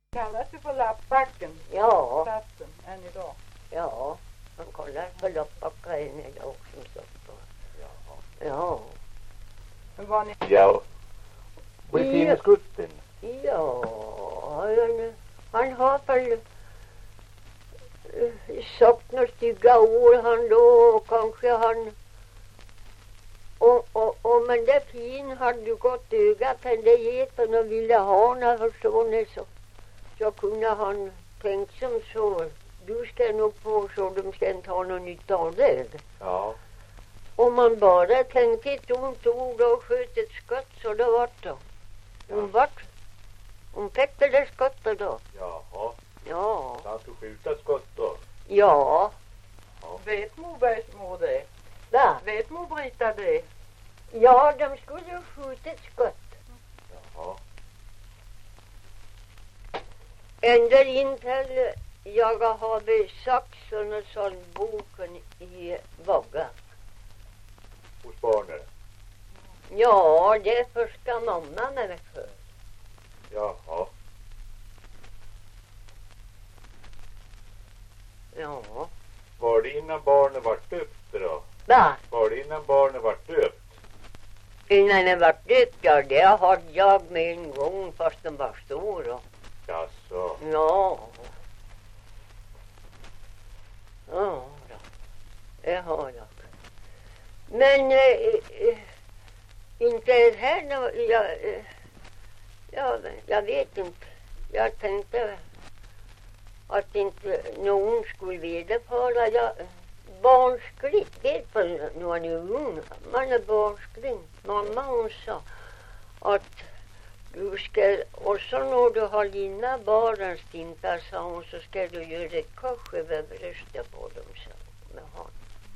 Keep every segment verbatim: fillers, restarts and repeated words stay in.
Kallas det för Lappbacken? Ja. Platsen, än idag? Ja, man kollar på Lappbacka än idag som sagt. Jaha. Ja. Men var ni... Ja. Vad är Ja. skutten? Ja, han, han har väl uh, sagt några stygga ord han då, och kanske han och, och, och men det fin hade ju gått ögat till det geten och ville ha när förstående så så kunde han tänkt som så, du ska nog på så de ska inte ha någon nytta av det. Ja. Om man bara tänkte ett ont ord och sköt ett skott så det var det. Hon vart. Hon fick det där skottet då. Jaha. Ja. Så att du skjuta skott då? Ja. Ja. Vet mor det? Va? Vet mor Brita det? Ja, de skulle ju skjuta ett skott. Jaha. Ända in till jag hade saxen och sån boken i vaggan. Hos barnen? Ja, det första mamma med mig för. Jaha. Ja. Var det innan barnen var döpt då? Va? Var det innan barnen var döpt? Innan det var döpt, ja, det hade jag med en gång fast de var stora. Jaså. Ja. Ja, då. Det har jag. Men äh, äh, inte här nu, jag, äh, jag, jag vet inte. Jag tänkte att inte någon skulle vederfara. Jag, barnskligt, vet väl när man är ung. Man är barnskling. Mamma hon sa att du ska, och så när du har dina barn stintar, sa hon, så ska du göra ett kors över bröstet på dem, så med hand.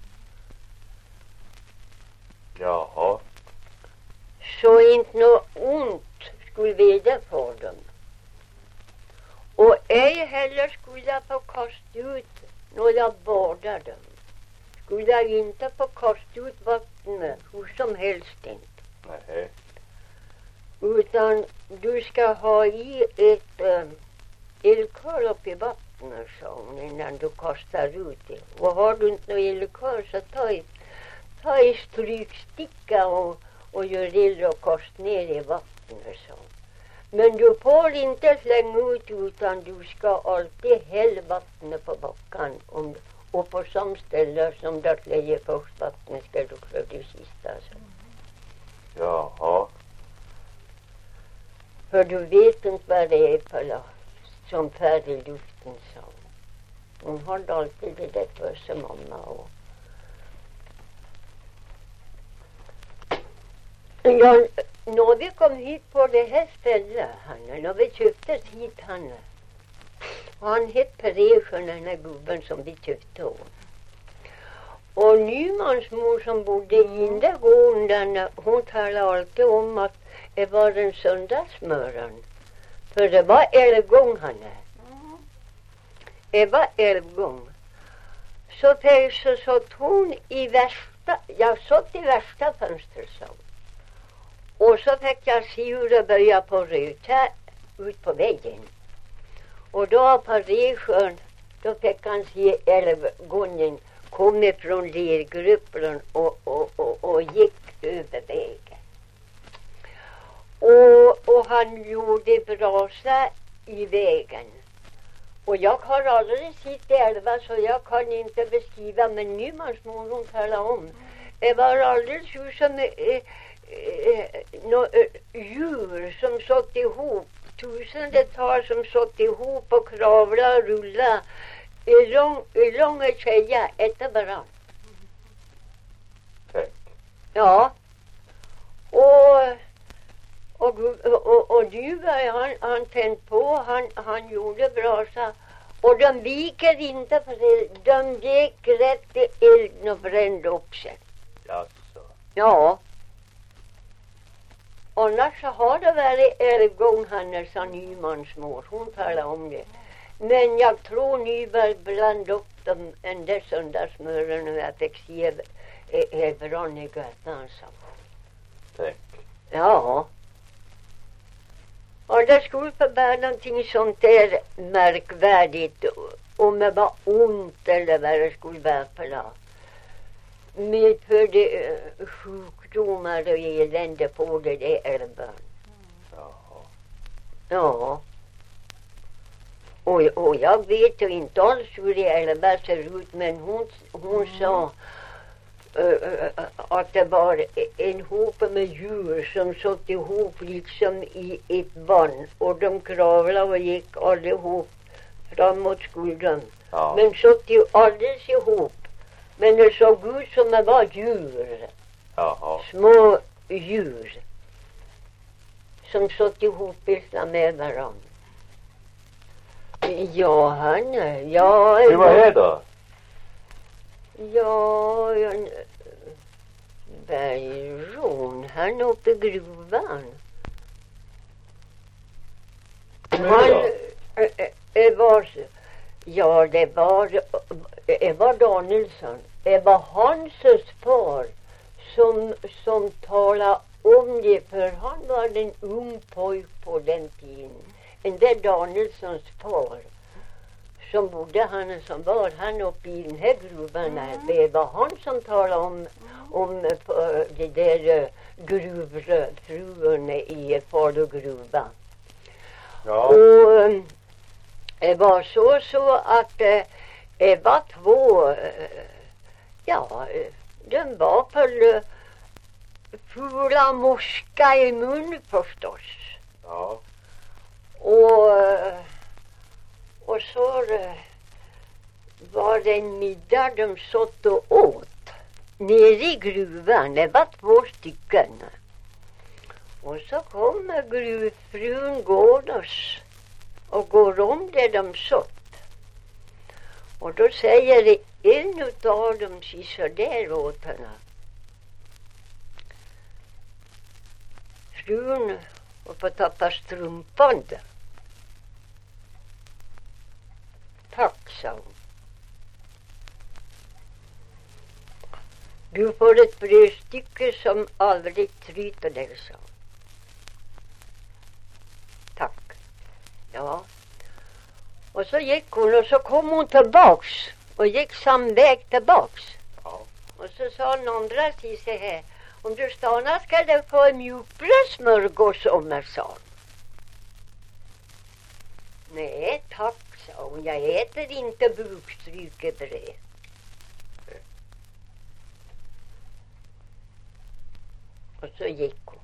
Jaha. Så inte något ont skulle veda på dem. Och ej heller skulle jag få kasta ut när jag badar dem. Skulle jag inte få kasta ut vattnet hur som helst inte. Nej. Utan du ska ha i ett um, eldkar upp i vattnet, sa hon, innan du kastar ut det. Och har du inte något eldkar så ta i, ta i stryksticka och, och gör eld och kast ner i vattnet, sa hon. Men du får inte slänga ut utan du ska alltid hälla vattnet på backan. Om, och på samma ställe som där lägger först vattnet ska du klä det sista, sa hon. Jaha. För du vet inte vad det är för som färd i luften, sa hon. Hon hade alltid det där för sig, mamma. Och ja, när vi kom hit på det här stället, Hanna, när vi köpte hit, Hanna. Och han hette Perejon, den här gubben som vi köpte hon. Och Nymans mor som bodde i den gården, hon talade alltid om att det var en söndagsmorgon. För det var älvgång, Hanna. Mm. Det var älvgång. Så så satt hon i värsta, jag satt i värsta fönstret, sa hon. Och så fick jag se hur det började på röta ut på väggen. Och då på Resjön, då fick han se älvgången kom ifrån lergruppen och, och, och, och gick över vägen. Och, och han gjorde brasa i vägen. Och jag har aldrig sett älva så jag kan inte beskriva, men nu måste hon tala om. Det var alldeles hur som eh, eh, no, eh, djur som satt ihop, tusendetal som satt ihop och kravla och rulla i lång, i långa tjejer efter varandra. Tänk. Ja. Och Och, och, och Duberg, han, han tänt på, han, han gjorde brasa. Och de viker inte för det. De gick rätt i elden och brände upp sig. Jaså. Ja. Annars så har det varit älvgång, Hanna, sa Nymans mor. Hon talade om det. Men jag tror Nyberg blandade upp dem en där söndagsmören och jag fick se Ebron i gatan, sa hon. Tänk. Ja. Och det skulle få vara någonting sånt där märkvärdigt. Om det var ont eller vad det skulle vara för något. Medförde uh, sjukdomar och elände på det där älven. Jaha. Ja. Och, och jag vet ju inte alls hur det älva ser ut. Men hon, hon mm. sa uh, uh, att det var en hop med djur som satt ihop liksom i ett band. Och de kravlade och gick allihop framåt skulden. Ja. Men satt ju alldeles ihop. Men det såg ut som det var djur. Jaha. Små djur. Som satt ihop med varandra. Ja, han... Ja, Hur var det då? Ja, en bergron. Han uppe i gruvan. Han... Det var... Ja, det var... Det var Danielsson. Det var hans far som, som talade om det. För han var en ung pojk på den tiden. En där Danielssons far. Som bodde han som var han uppe i den här gruvan. Mm. Det var han som talade om, om det där gruvfrun i Falugruvan. Ja. Och det var så så att det var två, ja, de var på fula morska i mun förstås. Ja. Och, och så var det en middag de satt och åt nere i gruvan. Det var två stycken. Och så kommer gruvfrun gårdas och går om där de satt. Och då säger en av dem så där åt henne. Frun och få tappa strumpan. Tack, sa hon. Du får ett brödstycke som aldrig tryter dig, sa hon. Tack. Ja. Och så gick hon och så kom hon tillbaks. Och gick samma väg tillbaks. Ja. Och så sa den andra till sig här. Om du stannar ska du få en mjukbrödsmörgås om jag sa. Nej, tack, sa hon. Jag äter inte bukstrykebröd. Och så gick hon.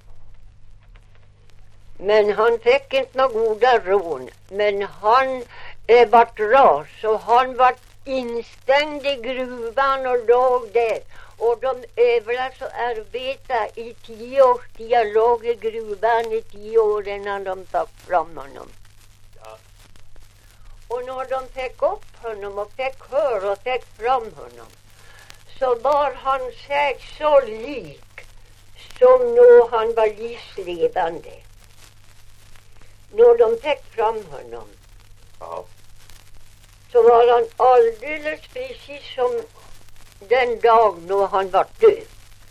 Men han fick inte några goda rån. Men han eh, vart ras. Så han vart instängd i gruvan och låg där. Och de övriga så arbetade i tio års tid. Jag låg i gruvan i tio år innan de tog fram honom. Ja. Och när de fick upp honom och fick höra och fick fram honom. Så var han sig så lik som när han var livslevande. När de fick fram honom. Ja. Så var han alldeles precis som den dag när han var död.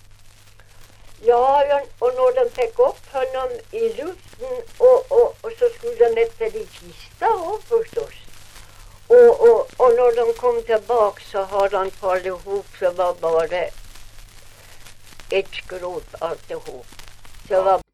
Ja, och när de fick upp honom i luften och, och, och så skulle de efter det kista och förstås. Och, och, och när de kom tillbaka så hade han fallit ihop så var bara ett skrot alltihop. Så var